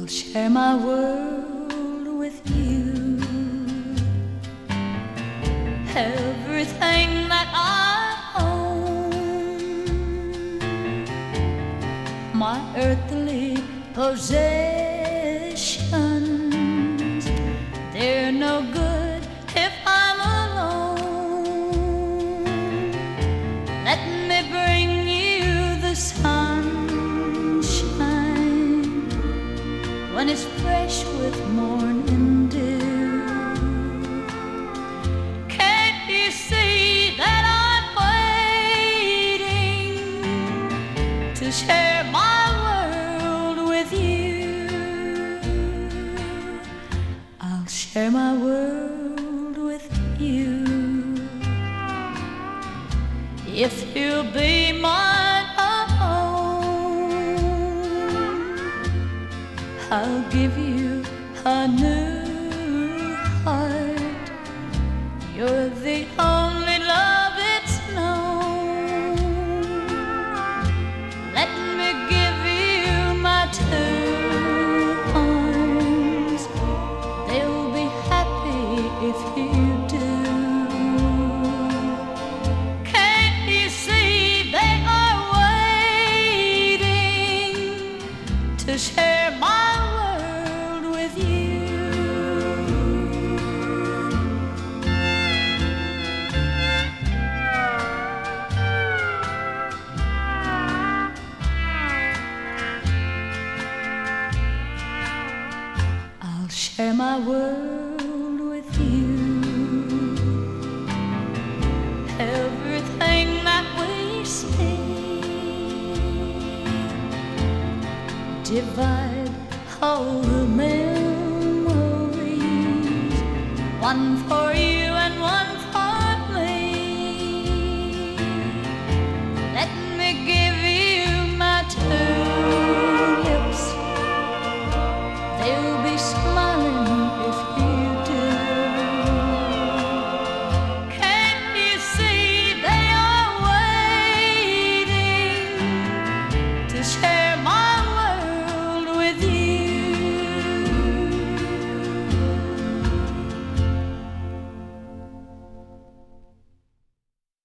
I'll share my world with you. Everything that I own, my earthly possessions, they're no good if I'm alone. Let me bring you the sunshine when it's fresh with morning dew. Can't you see that I'm waiting to share my world with you? I'll share my world with you if you'll be mine own. I'll give you a new heart. You're the only love it's known. Let me give you my two arms. They'll be happy if you do. Can't you see they are waiting to share my world with you? I'll share my world with you. Everything that we see, divide all the memories, one for you.